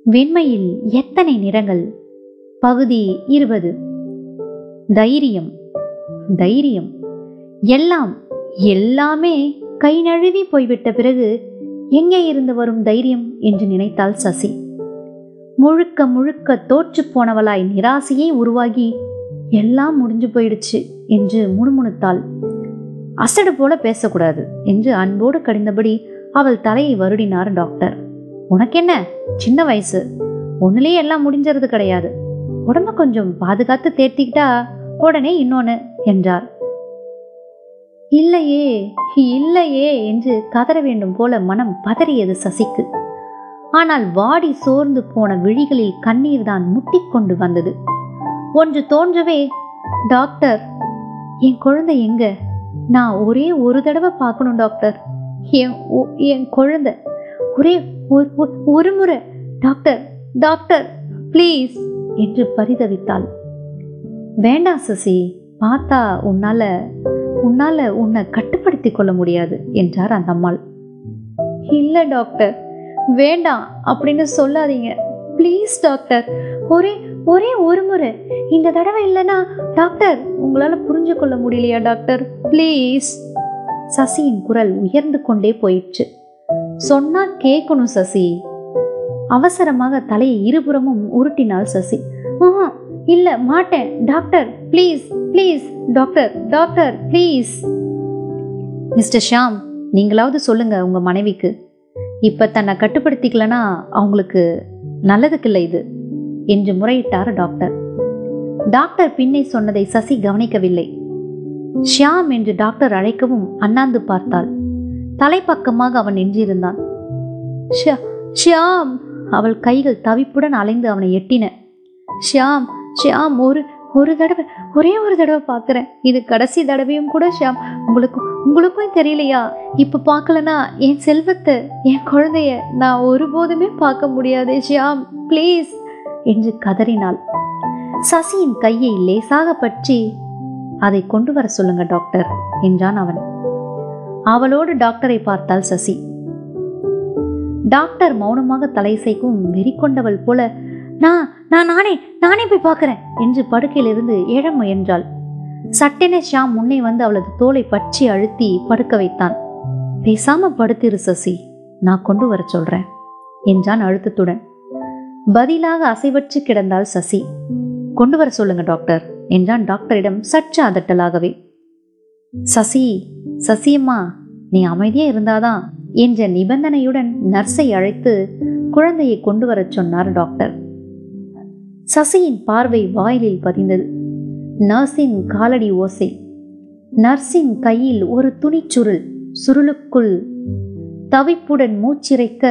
வெண்மையில் எத்தனை நிறங்கள். பகுதி 20. தைரியம். தைரியம் எல்லாம் எல்லாமே கை நழுவி போய்விட்ட பிறகு எங்கே இருந்து வரும் தைரியம் என்று நினைத்தாள் சசி. முழுக்க முழுக்க தோற்று போனவளாய் நிராசையே உருவாகி எல்லாம் முடிஞ்சு போயிடுச்சு என்று முணுமுணுத்தாள். அசடு போல பேசக்கூடாது என்று அன்போடு கடிந்தபடி அவள் தலையை வருடினார் டாக்டர். உனக்கென்ன, சின்ன வயசு, ஒன்னுலேயே எல்லாம் முடிஞ்சறது கிடையாது. உடம்ப கொஞ்சம் பாதுகாத்து தேர்த்திக்கிட்டா உடனே இன்னொன்னு என்றார். இல்லையே இல்லையே என்று கதற வேண்டும் போல மனம் பதறியது சசிக்கு. ஆனால் வாடி சோர்ந்து போன விழிகளில் கண்ணீர் தான் முட்டிக்கொண்டு வந்தது. ஒன்று தோன்றவே, டாக்டர், என் குழந்தை எங்க? நான் ஒரே ஒரு தடவை பார்க்கணும் டாக்டர். என் குழந்தை ஒரே ஒரு முறை டாக்டர், டாக்டர் ப்ளீஸ் என்று பரிதவித்தாள். வேண்டாம் சசி, பார்த்தா உன்னால உன்னை கட்டுப்படுத்தி கொள்ள முடியாது என்றார் அந்த அம்மாள். இல்லை டாக்டர், வேண்டாம் அப்படின்னு சொல்லாதீங்க ப்ளீஸ் டாக்டர். ஒரே ஒரு முறை, இந்த தடவை இல்லைன்னா டாக்டர் உங்களால புரிஞ்சு கொள்ள முடியலையா டாக்டர் ப்ளீஸ். சசியின் குரல் உயர்ந்து கொண்டே போயிடுச்சு. சொன்னா கேட்கணும் சசி. அவசரமாக தலையை இருபுறமும் உருட்டினாள் சசி. இல்ல மாட்டேன் doctor please please doctor, doctor please. Mister Sham, நீங்களாவது சொல்லுங்க உங்க மனைவிக்கு. இப்ப தன்னை கட்டுப்படுத்திக்கலனா அவங்களுக்கு நல்லதுக்கு இல்லை இது என்று முறையிட்டார் டாக்டர். டாக்டர் பின்னே சொன்னதை சசி கவனிக்கவில்லை. ஷியாம் என்று டாக்டர் அழைக்கவும் அண்ணாந்து பார்த்தாள். தலைப்பக்கமாக அவன் நின்றிருந்தான். ஷியாம். அவள் கைகள் தவிப்புடன் அலைந்து அவனை எட்டின. ஷியாம், ஷியாம், ஒரு தடவை, ஒரே ஒரு தடவை பார்க்கிறேன். இது கடைசி தடவையும் கூட ஷியாம். உங்களுக்கும் தெரியலையா? இப்ப பார்க்கலனா என் செல்வத்தை, என் குழந்தைய நான் ஒருபோதுமே பார்க்க முடியாது ஷியாம் ப்ளீஸ் என்று கதறினாள். சசியின் கையை லேசாக பற்றி, அதை கொண்டு வர சொல்லுங்க டாக்டர் என்றான் அவன். அவளோடு டாக்டரை பார்த்தாள் சசி. டாக்டர் மௌனமாக தலைசைக்கும் வெறி கொண்டவள் போல, நானே போய் பார்க்கிறேன் என்று படுக்கையிலிருந்து எழ முயன்றாள். சட்டென ஷாம் முன்னே வந்து அவளது தோலை பற்றி அழுத்தி படுக்க வைத்தான். பேசாம படுத்திரு சசி, நான் கொண்டு வர சொல்றேன் என்றான் அழுத்தத்துடன். பதிலாக அசைவற்று கிடந்தாள் சசி. கொண்டு வர சொல்லுங்க டாக்டர் என்றான் டாக்டரிடம் சற்று அதட்டலாகவே. சசியம்மா, நீ அமைதியா இருந்தாதான் என்ற நிபந்தனையுடன் நர்ஸை அழைத்து குழந்தையை கொண்டு வர சொன்னார் டாக்டர். சசியின் பார்வை வாயிலில் பதிந்தது. நர்ஸின் காலடி ஓசை. நர்ஸின் கையில் ஒரு துணிச்சுருள். சுருளுக்குள் தவிப்புடன் மூச்சிறைக்க,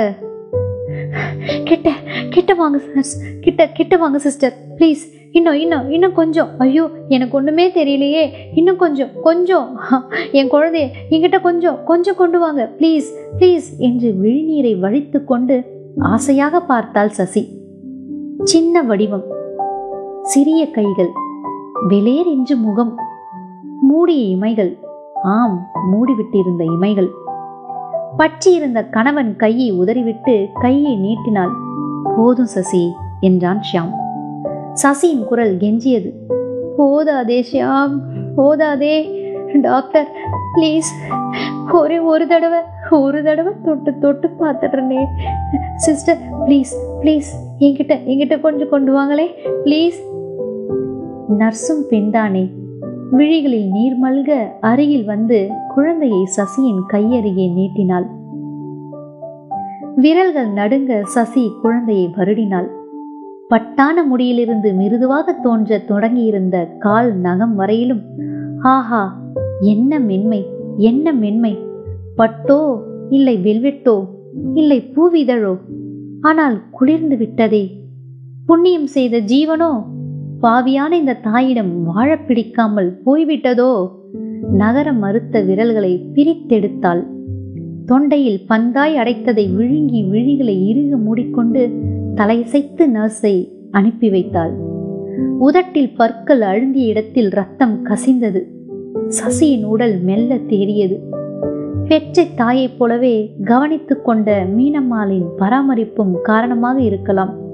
கிட்ட வாங்க நர்ஸ், கிட்ட வாங்க சிஸ்டர் ப்ளீஸ், இன்னும் கொஞ்சம். ஐயோ, எனக்கு ஒண்ணுமே தெரியலையே, இன்னும் கொஞ்சம் என் குழந்தைய என்கிட்ட கொஞ்சம் கொண்டு வாங்க ப்ளீஸ் ப்ளீஸ் என்று விழிநீரை வழித்து கொண்டு ஆசையாக பார்த்தாள் சசி. சின்ன வடிவம், சிறிய கைகள், வெளேர் என்று முகம், மூடிய இமைகள். ஆம், மூடிவிட்டிருந்த இமைகள். பற்றியிருந்த கணவன் கையை உதறிவிட்டு கையை நீட்டினாள். போதும் சசி என்றான் ஷியாம். சசியின் குரல் கெஞ்சியது. போதாதே ஷியாம், போதாதே டாக்டர் ப்ளீஸ், ஒரே ஒரு தடவை தொட்டு பார்த்துடுறேனே சிஸ்டர் ப்ளீஸ் ப்ளீஸ், என்கிட்ட கொஞ்சம் கொண்டு வாங்களே ப்ளீஸ். நர்ஸும் பெண்தானே. விழிகளில் நீர் மல்க அருகில் வந்து குழந்தையை சசியின் கையருகே நீட்டினாள். விரல்கள் நடுங்க சசி குழந்தையை வருடினாள். பட்டான முடியிலிருந்து மிருதுவாக தோன்ற தொடங்கியிருந்த கால் நகம் வரையிலும் ஆஹா, என்ன மென்மை, என்ன மென்மை! பட்டோ இல்லை வெல்வெட்டோ இல்லை பூவிதழோ, ஆனால் குளிர்ந்து விட்டதே. புண்ணியம் செய்த ஜீவனோ பாவியான இந்த தாயிடம் வாழ பிடிக்காமல் போய்விட்டதோ. நகர மறுத்த விரல்களை பிரித்தெடுத்தாள். தொண்டையில் பந்தாய் அடைத்ததை விழுங்கி விழிகளை இறுக மூடிக்கொண்டு தலையசைத்து நர்ஸை அனுப்பி வைத்தாள். உதட்டில் பற்கள் அழுந்திய இடத்தில் ரத்தம் கசிந்தது. சசியின் உடல் மெல்ல தேறியது. பெற்ற தாயைப் போலவே கவனித்துக் கொண்ட மீனம்மாளின் பராமரிப்பும் காரணமாக இருக்கலாம்.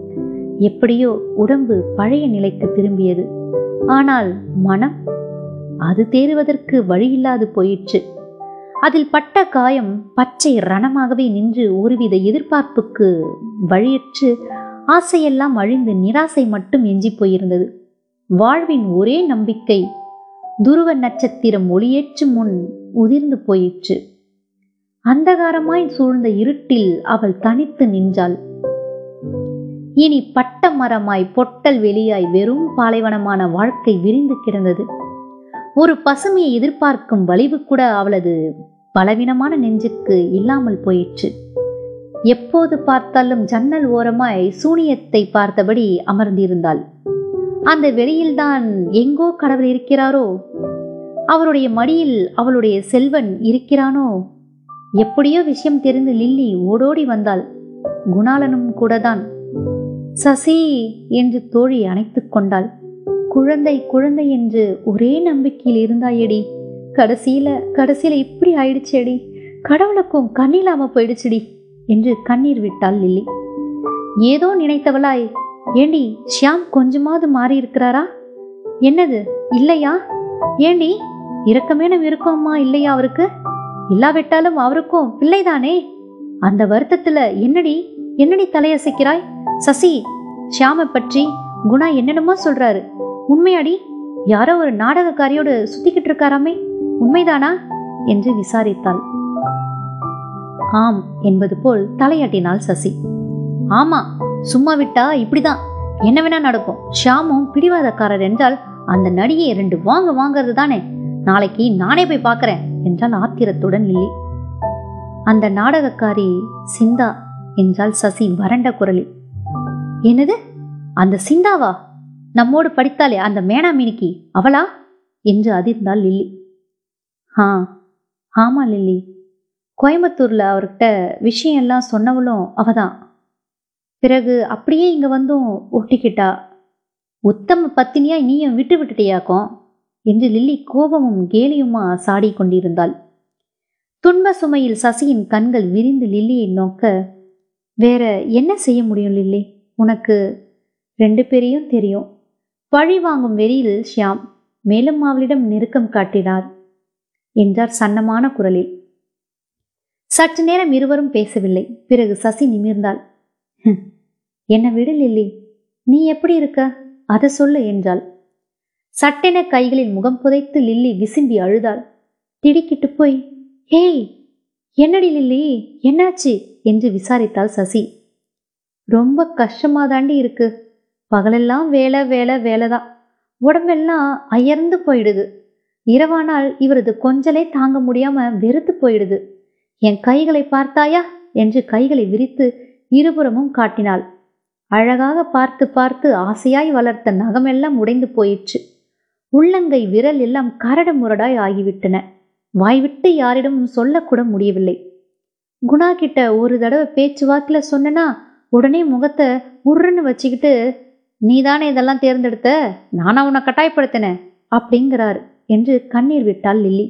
எப்படியோ உடம்பு பழைய நிலைக்கு திரும்பியது. ஆனால் மனம், அது தேறுவதற்கு வழியில்லாது போயிற்று. அதில் பட்ட காயம் பச்சை ரணமாகவே நின்று ஒருவித எதிர்பார்ப்புக்கு வழியற்று ஆசையெல்லாம் அழிந்து நிராசை மட்டும் எஞ்சி போயிருந்தது. வாழ்வின் ஒரே நம்பிக்கை துருவ நட்சத்திரம் ஒளியேற்றும் முன் உதிர்ந்து போயிற்று. அந்தகாரமாய் சூழ்ந்த இருட்டில் அவள் தனித்து நின்றாள். இனி பட்ட மரமாய் பொட்டல் வெளியாய் வெறும் பாலைவனமான வாழ்க்கை விரிந்து கிடந்தது. ஒரு பசுமையை எதிர்பார்க்கும் வலிவு கூட அவளது பலவீனமான நெஞ்சுக்கு இல்லாமல் போயிற்று. எப்போது பார்த்தாலும் ஜன்னல் ஓரமாய் சூனியத்தை பார்த்தபடி அமர்ந்திருந்தாள். அந்த வெளியில்தான் எங்கோ கடவுள் இருக்கிறாரோ? அவருடைய மடியில் அவளுடைய செல்வன் இருக்கிறானோ? எப்படியோ விஷயம் தெரிந்து லில்லி ஓடோடி வந்தாள். குணாளனும் கூடதான். சசி என்று தோழி அணைத்துக் கொண்டாள். குழந்தை குழந்தை என்று ஒரே நம்பிக்கையில் இருந்தாயடி. கடைசியில இப்படி ஆயிடுச்சேடி. கடவுளுக்கும் கண்ணில்லாம போயிடுச்சுடி என்று கண்ணீர் விட்டாள் லில்லி. ஏதோ நினைத்தவளாய், ஏண்டி ஷியாம் கொஞ்சமாவது மாறி இருக்கிறாரா? என்னது இல்லையா? ஏண்டி இரக்கமேனும் இருக்கோமா இல்லையா அவருக்கு? இல்லாவிட்டாலும் அவருக்கும் பிள்ளைதானே. அந்த வருத்தத்துல என்னடி தலையசைக்கிறாய்? சசி, ஷியாமை பற்றி குணா என்னென்னமோ சொல்றாரு. உண்மையாடி? யாரோ ஒரு நாடகக்காரியோடு சுத்திக்கிட்டு இருக்காராமே, உண்மைதானா என்று விசாரித்தாள். ஆம் என்பது போல் தலையாட்டினாள் சசி. ஆமா, சும்மா விட்டா இப்படிதான் என்ன வேணா நடக்கும். ஷியாமும் பிடிவாதக்காரர் என்றால் அந்த நடிகை 2 வாங்கிறது தானே. நாளைக்கு நானே போய் பார்க்கறேன் என்றால் ஆத்திரத்துடன் லில்லி. அந்த நாடகக்காரி சிந்தா என்றால் சசி வறண்ட குரலில். என்னது, அந்த சிந்தாவா? நம்மோடு படித்தாலே அந்த மேனா மினிக்கி, அவளா என்று அதிர்ந்தாள் லில்லி. ஆமா லில்லி, கோயம்புத்தூர்ல அவர்கிட்ட விஷயம் எல்லாம் சொன்னவளும் அவதான். பிறகு அப்படியே இங்க வந்தும் ஒட்டிக்கிட்டா. உத்தம பத்தினியா நீயும் விட்டுட்டியாக்கும் என்று லில்லி கோபமும் கேலியுமா சாடி கொண்டிருந்தாள். துன்ப சுமையில் சசியின் கண்கள் விரிந்து லில்லியை நோக்க, வேற என்ன செய்ய முடியும் லில்லி? உனக்கு 2 பேரையும் தெரியும். பழி வாங்கும் வெறியில் ஷியாம் மேலும் அவளிடம் நெருக்கம் காட்டினார் என்றார் சன்னமான குரலில். சற்று நேரம் இருவரும் பேசவில்லை. பிறகு சசி நிமிர்ந்தாள். என்ன விடு லில்லி, நீ எப்படி இருக்க அதை சொல்லு என்றாள். சட்டென கைகளில் முகம் புதைத்து லில்லி விசும்பி அழுதாள். திடுக்கிட்டு போய், ஹேய் என்னடி லில்லி, என்னாச்சு என்று விசாரித்தாள் சசி. ரொம்ப கஷ்டமாதாண்டி இருக்கு. பகலெல்லாம் வேலை வேலை வேலைதான். உடம்பெல்லாம் அயர்ந்து போயிடுது. இரவானால் இவரது கொஞ்சலை தாங்க முடியாம வெறுத்து போயிடுது. என் கைகளை பார்த்தாயா என்று கைகளை விரித்து இருபுறமும் காட்டினாள். அழகாக பார்த்து பார்த்து ஆசையாய் வளர்த்த நகமெல்லாம் உடைந்து போயிற்று. உள்ளங்கை விரல் எல்லாம் கரடு முரடாய் ஆகிவிட்டன. வாய்விட்டு யாரிடமும் சொல்லக்கூட முடியவில்லை. குணா கிட்ட ஒரு தடவை பேச்சு வாக்கில சொன்னா உடனே முகத்தை உருன்னு வச்சுக்கிட்டு, நீதானே இதெல்லாம் தேர்ந்தெடுத்த, நானா உன்னை கட்டாயப்படுத்தினேன் அப்படிங்கிறார் என்று கண்ணீர் விட்டாள் லில்லி.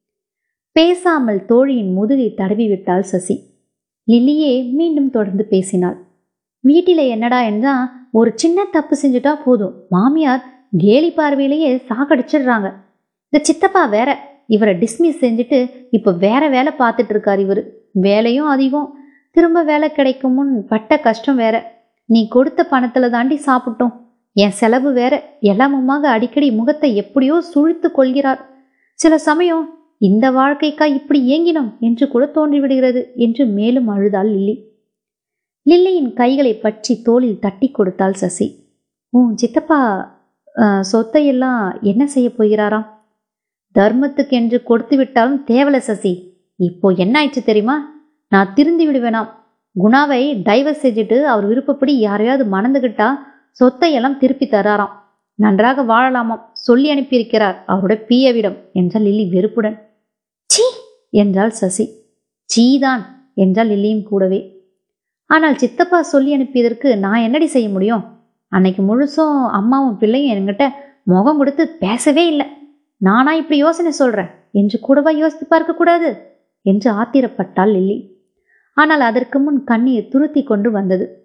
பேசாமல் தோழியின் முதுகை தடவி விட்டாள் சசி. லில்லியே மீண்டும் தொடர்ந்து பேசினாள். வீட்டில என்னடா என்றா, ஒரு சின்ன தப்பு செஞ்சுட்டா போதும் மாமியார் கேலி பார்வையிலேயே சாகடிச்சிடுறாங்க. இந்த சித்தப்பா வேற இவரை டிஸ்மிஸ் செஞ்சுட்டு இப்ப வேற வேலை பார்த்துட்டு இருக்காரு. இவரு வேலையும் அதிகம், திரும்ப வேலை கிடைக்கும் முன் பட்ட கஷ்டம் வேற. நீ கொடுத்த பணத்துல தாண்டி சாப்பிட்டோம். என் செலவு வேற. எல்லாமுமாக அடிக்கடி முகத்தை எப்படியோ சுழித்து கொள்கிறார். சில சமயம் இந்த வாழ்க்கைக்கா இப்படி ஏங்கினோம் என்று கூட தோன்றிவிடுகிறது என்று மேலும் அழுதாள் லில்லி. லில்லியின் கைகளை பற்றி தோளில் தட்டி கொடுத்தாள் சசி. சித்தப்பா சொத்தையெல்லாம் என்ன செய்ய போகிறாராம்? தர்மத்துக்கு என்று கொடுத்து விட்டாலும் தேவல சசி. இப்போ என்ன ஆயிடுச்சு தெரியுமா? நான் திருந்தி விடுவேனாம். குணாவை டைவர்ஸ் செஞ்சுட்டு அவர் விருப்பப்படி யாரையாவது மணந்துகிட்டா சொத்தையெல்லாம் திருப்பி தராராம். நன்றாக வாழலாமாம் சொல்லி அனுப்பியிருக்கிறார் அவருடைய பியவிடம் என்றாள் லில்லி வெறுப்புடன். சீ என்றாள் சசி. சீதான் என்றாள் லில்லியும் கூடவே. ஆனால் சித்தப்பா சொல்லி அனுப்பியதற்கு நான் என்னடி செய்ய முடியும்? அன்னைக்கு முழுசும் அம்மாவும் பிள்ளையும் என்கிட்ட முகம் கொடுத்து பேசவே இல்லை. நானா இப்படி யோசனை சொல்றேன் என்று கூடவா யோசித்து பார்க்க கூடாது என்று ஆத்திரப்பட்டாள் லில்லி. ஆனால் அதற்கு முன் கண்ணீர் துருத்தி கொண்டு வந்தது.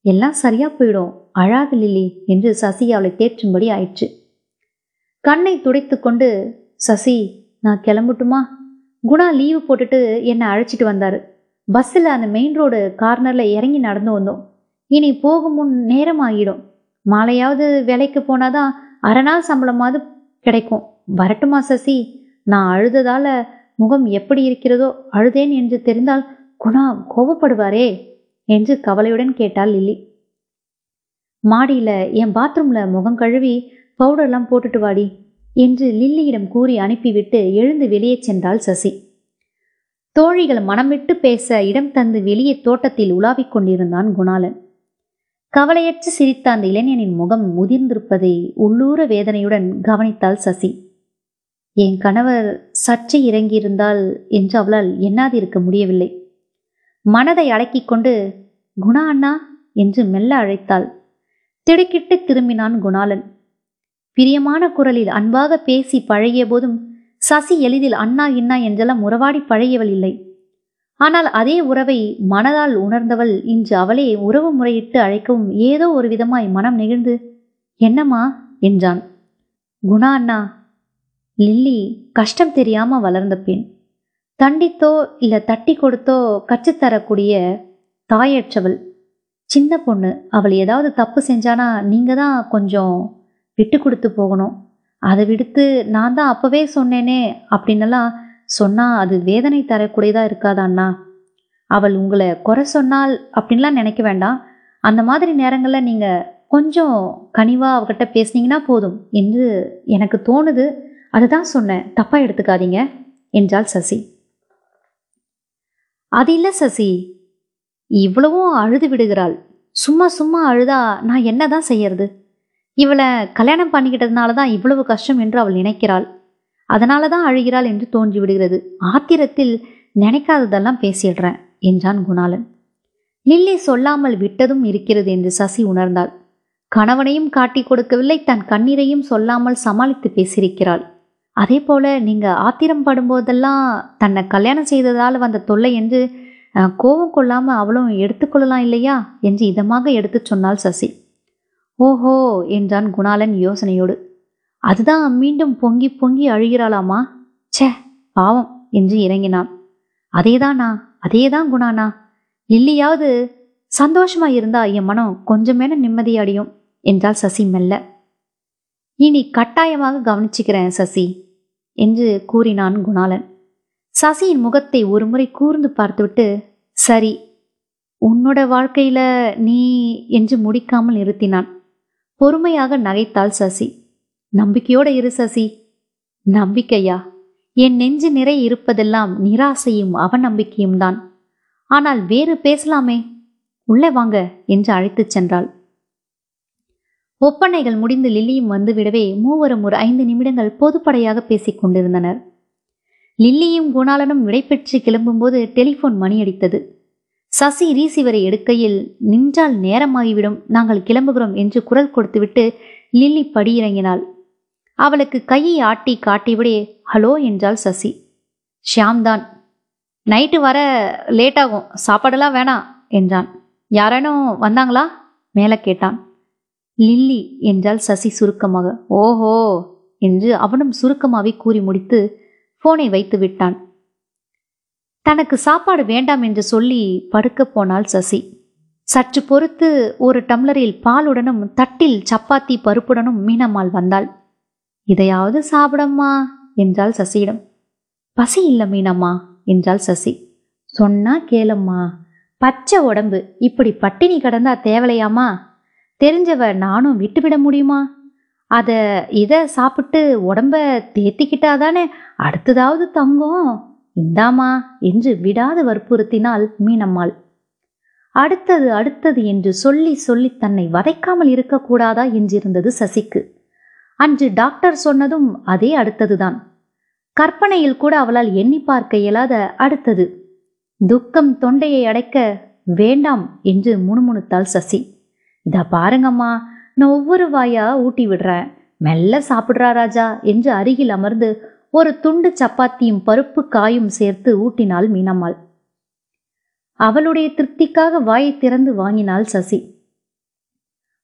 எல்லாம் சரியா போயிடும், அழாது லில்லி என்று சசி அவளை தேற்றும்படி ஆயிற்று. கண்ணை துடைத்து கொண்டு, சசி நான் கிளம்பட்டுமா? குணா லீவு போட்டுட்டு என்னை அழைச்சிட்டு வந்தாரு. பஸ்ஸில் அந்த மெயின் ரோடு கார்னரில் இறங்கி நடந்து வந்தோம். இனி போகும் முன் நேரம் ஆகிடும். மாலையாவது வேலைக்கு போனாதான் அரை நாள் சம்பளமாவது கிடைக்கும். வரட்டுமா சசி? நான் அழுததால முகம் எப்படி இருக்கிறதோ அழுதேன் என்று தெரிந்தால் குணா கோபப்படுவாரே என்று கவலையுடன் கேட்டாள் லில்லி. மாடியில் என் பாத்ரூமில் முகம் கழுவி பவுடர்லாம் போட்டுட்டு வாடி என்று லில்லியிடம் கூறி அனுப்பிவிட்டு எழுந்து வெளியே சென்றாள் சசி. தோழிகள் மனம் விட்டு பேச இடம் தந்து வெளியே தோட்டத்தில் உலாவிக் கொண்டிருந்தான் குணாளன். கவலையற்று சிரித்த அந்த இளைஞனின் முகம் முதிர்ந்திருப்பதை உள்ளூர வேதனையுடன் கவனித்தாள் சசி. என் கணவர் சற்றே இறங்கியிருந்தால் என்று அவளால் எண்ணாதிருக்க முடியவில்லை. மனதை அடக்கிக் கொண்டு குணா அண்ணா என்று மெல்ல அழைத்தாள். திடுக்கிட்டு திரும்பினான் குணாளன். பிரியமான குரலில் அன்பாக பேசி பழகிய போதும் சசி எளிதில் அண்ணா இன்னா என்றெல்லாம் உறவாடி பழகியவள் இல்லை. ஆனால் அதே உறவை மனதால் உணர்ந்தவள் இன்று அவளே உறவு முறையிட்டு அழைக்கவும் ஏதோ ஒரு விதமாய் மனம் நெகிழ்ந்து, என்னம்மா என்றான். குணா அண்ணா. லில்லி கஷ்டம் தெரியாம வளர்ந்த பெண். தண்டித்தோ இல்லை தட்டி கொடுத்தோ கற்றுத்தரக்கூடிய தாயற்றவள். சின்ன பொண்ணு. அவள் ஏதாவது தப்பு செஞ்சானா நீங்க தான் கொஞ்சம் விட்டு கொடுத்து போகணும். அதை விடுத்து நான் தான் அப்பவே சொன்னேனே அப்படின்னெல்லாம் சொன்னா அது வேதனை தரக்கூடியதா இருக்காதா அண்ணா? அவள் உங்களை குறை சொன்னால் அப்படின்லாம் நினைக்க வேண்டாம். அந்த மாதிரி நேரங்களில் நீங்க கொஞ்சம் கனிவா அவகிட்ட பேசுனீங்கன்னா போதும் என்று எனக்கு தோணுது. அதுதான் சொன்னேன், தப்பா எடுத்துக்காதீங்க என்றாள் சசி. அது இல்லை சசி, இவ்வளவும் அழுது விடுகிறாள். சும்மா சும்மா அழுதா நான் என்னதான் செய்யறது? இவளை கல்யாணம் பண்ணிக்கிட்டதுனால தான் இவ்வளவு கஷ்டம் என்று அவள் நினைக்கிறாள். அதனால தான் அழுகிறாள் என்று தோன்றி விடுகிறது. ஆத்திரத்தில் நினைக்காததெல்லாம் பேசிடுறேன் என்றான் குணாளன். லில்லி சொல்லாமல் விட்டதும் இருக்கிறது என்று சசி உணர்ந்தாள். கணவனையும் காட்டி கொடுக்கவில்லை, தன் கண்ணீரையும் சொல்லாமல் சமாளித்து பேசியிருக்கிறாள். அதே போல நீங்க ஆத்திரம் படும்போதெல்லாம் தன்னை கல்யாணம் செய்ததால் வந்த தொல்லை என்று கோபம் கொள்ளாம அவளும் எடுத்துக்கொள்ளலாம் இல்லையா என்று இதமாக எடுத்து சொன்னாள் சசி. ஓஹோ என்றான் குணாளன் யோசனையோடு. அதுதான் மீண்டும் பொங்கி பொங்கி அழுகிறாளாமா? ச்சே பாவம் என்று இறங்கினான். அதேதானா, அதேதான் குணானா. லில்லியாவது சந்தோஷமா இருந்தா என் மனம் கொஞ்சமேன நிம்மதியடையும் என்றாள் சசி மெல்ல. இனி கட்டாயமாக கவனிச்சுக்கிறேன் சசி என்று கூறினான் குணாளன். சசியின் முகத்தை ஒரு முறை கூர்ந்து பார்த்துவிட்டு, சரி உன்னோட வாழ்க்கையில நீ என்று முடிக்காமல் நிறுத்தினான். பொறுமையாக நகைத்தாள் சசி. நம்பிக்கையோட இரு சசி. நம்பிக்கையா? என் நெஞ்சு நிறை இருப்பதெல்லாம் நிராசையும் அவநம்பிக்கையும் தான். ஆனால் வேறு பேசலாமே, உள்ளே வாங்க என்று அழைத்துச் சென்றாள். ஒப்பனைகள் முடிந்து லில்லியும் வந்துவிடவே மூவரும் ஒரு 5 நிமிடங்கள் பொதுப்படையாக பேசிக் கொண்டிருந்தனர். லில்லியும் குணாளனும் விடைபெற்று கிளம்பும்போது டெலிஃபோன் மணி அடித்தது. சசி ரீசிவரை எடுக்கையில், நின்றால் நேரமாகிவிடும், நாங்கள் கிளம்புகிறோம் என்று குரல் கொடுத்துவிட்டு லில்லி படியிறங்கினாள். அவளுக்கு கையை ஆட்டி காட்டிவிடே ஹலோ என்றாள் சசி. ஷியாம் தான். நைட்டு வர லேட்டாகும், சாப்பாடெல்லாம் வேணாம் என்றான். யாரேனும் வந்தாங்களா மேலே கேட்டான். லில்லி என்றாள் சசி சுருக்கமாக. ஓஹோ என்று அவனும் சுருக்கமாகவே கூறி முடித்து போனை வைத்து விட்டான். தனக்கு சாப்பாடு வேண்டாம் என்று சொல்லி படுக்க போனாள் சசி. சற்று பொறுத்து ஒரு டம்ளரில் பாலுடனும் தட்டில் சப்பாத்தி பருப்புடனும் மீனம்மாள் வந்தாள். இதையாவது சாப்பிடம்மா என்றாள் சசியிடம். பசி இல்லை மீனம்மா என்றாள் சசி. சொன்னா கேளம்மா, பச்சை உடம்பு இப்படி பட்டினி கடந்தா தேவலையாமா? தெரிஞ்சவ நானும் விட்டுவிட முடியுமா? இதை சாப்பிட்டு உடம்ப தேத்திக்கிட்டாதானே அடுத்ததாவது தங்கும். இந்தாமா என்று விடாது வற்புறுத்தினாள் மீனம்மாள். அடுத்தது அடுத்தது என்று சொல்லி சொல்லி தன்னை வதைக்காமல் இருக்கக்கூடாதா என்றிருந்தது சசிக்கு. அன்று டாக்டர் சொன்னதும் அதே அடுத்ததுதான். கற்பனையில் கூட அவளால் எண்ணி பார்க்க இயலாத அடுத்தது. துக்கம் தொண்டையை அடைக்க வேண்டாம் என்று முணுமுணுத்தாள் சசி. இதா பாருங்கம்மா, நான் ஒவ்வொரு வாயா ஊட்டி விடுறேன், மெல்ல சாப்பிட்றா ராஜா என்று அருகில் அமர்ந்து ஒரு துண்டு சப்பாத்தியும் பருப்பு காயும் சேர்த்து ஊட்டினாள் மீனம்மாள். அவளுடைய திருப்திக்காக வாயை திறந்து வாங்கினாள் சசி.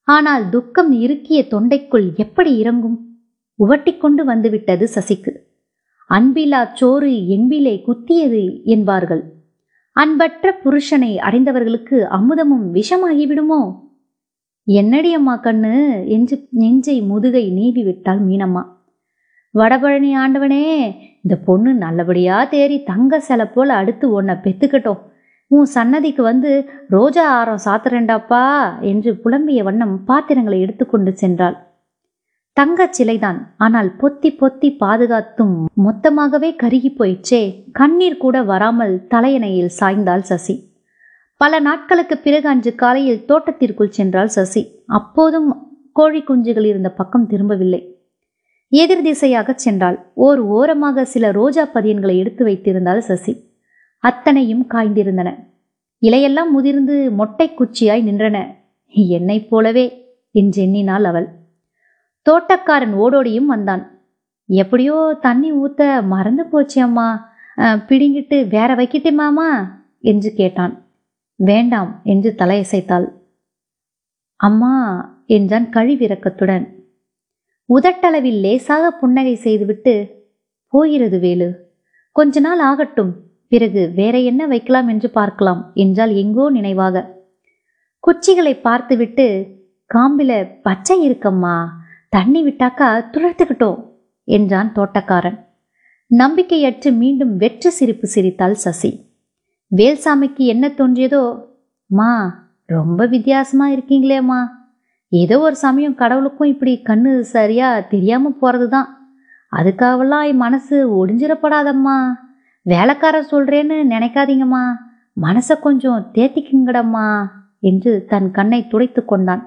ஆனால் துக்கம் இறுக்கிய தொண்டைக்குள் எப்படி இறங்கும்? உவட்டிக்கொண்டு வந்துவிட்டது சசிக்கு. அன்பிலா சோறு என்பிலே குத்தியது என்பார்கள். அன்பற்ற புருஷனை அடைந்தவர்களுக்கு அமுதமும் விஷமாகிவிடுமோ? என்னடி அம்மா கண்ணு என்று நெஞ்சை முதுகை நீவி விட்டாள் மீனம்மா. வடபழனி ஆண்டவனே, இந்த பொண்ணு நல்லபடியா தேறி தங்க சிலை போல அடுத்து உன்னை பெத்துக்கட்டும். உன் சன்னதிக்கு வந்து ரோஜா ஆரம் சாத்துறேண்டாப்பா என்று புலம்பிய வண்ணம் பாத்திரங்களை எடுத்துக்கொண்டு சென்றாள். தங்கச் சிலைதான், ஆனால் பொத்தி பொத்தி பாதுகாத்தும் மொத்தமாகவே கருகி போயிற்றே. கண்ணீர் கூட வராமல் தலையணையில் சாய்ந்தாள் சசி. பல நாட்களுக்கு பிறகு அன்று காலையில் தோட்டத்திற்குள் சென்றாள் சசி. அப்போதும் கோழி குஞ்சுகள் இருந்த பக்கம் திரும்பவில்லை. எதிர் திசையாக சென்றாள். ஓர் ஓரமாக சில ரோஜா பதியன்களை எடுத்து வைத்திருந்தாள் சசி. அத்தனையும் காய்ந்திருந்தன. இலையெல்லாம் முதிர்ந்து மொட்டை குச்சியாய் நின்றன. என்னைப் போலவே என்றெண்ணினாள் அவள். தோட்டக்காரன் ஓடோடியும் வந்தான். எப்படியோ தண்ணி ஊத்த மறந்து போச்சு அம்மா, பிடிங்கிட்டு வேற வைக்கிட்டேமாமா என்று கேட்டான். வேண்டாம் என்று தலையசைத்தாள். அம்மா என்றான் கழிவிறக்கத்துடன். உதட்டளவில் லேசாக புன்னகை செய்துவிட்டு, போகிறது வேலு, கொஞ்ச நாள் ஆகட்டும், பிறகு வேற என்ன வைக்கலாம் என்று பார்க்கலாம் என்றால் எங்கோ நினைவாக. குச்சிகளை பார்த்துவிட்டு, காம்பில பச்சை இருக்கம்மா, தண்ணி விட்டாக்கா துளர்த்துக்கிட்டோம் என்றான் தோட்டக்காரன். நம்பிக்கையற்று மீண்டும் வெற்று சிரிப்பு சிரித்தாள் சசி. வேல்சாமிக்கு என்ன தோன்றியதோ, மா ரொம்ப வித்தியாசமா இருக்கீங்களேம்மா, ஏதோ ஒரு சமயம் கடவுளுக்கும் இப்படி கண்ணு சரியா தெரியாம போறதுதான், அதுக்காகலாம் என் மனசு ஒடிஞ்சிடப்படாதம்மா, வேலைக்காரர் சொல்றேன்னு நினைக்காதீங்கம்மா, மனசை கொஞ்சம் தேத்திக்குங்கடம்மா என்று தன் கண்ணை துடைத்து கொண்டான்.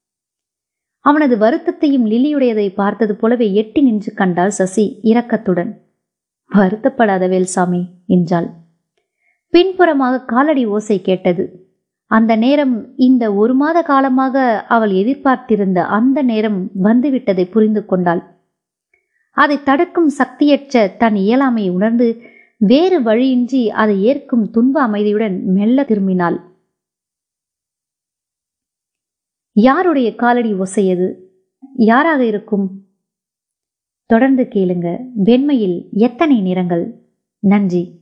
அவனது வருத்தத்தையும் லில்லியுடையதை பார்த்தது போலவே எட்டி நின்று கண்டாள் சசி இரக்கத்துடன். வருத்தப்படாத வேல்சாமி என்றாள். பின்புறமாக காலடி ஓசை கேட்டது. அந்த நேரம் இந்த 1 மாத காலமாக அவள் எதிர்பார்த்திருந்த அந்த நேரம் வந்துவிட்டதை புரிந்து கொண்டாள். அதை தடுக்கும் சக்தியற்ற தன் இயலாமையை உணர்ந்து வேறு வழியின்றி அதை ஏற்கும் துன்ப அமைதியுடன் மெல்ல திரும்பினாள். யாருடைய காலடி ஓசையது? யாராக இருக்கும்? தொடர்ந்து கேளுங்க. வெண்மையில் எத்தனை நிறங்கள். நன்றி.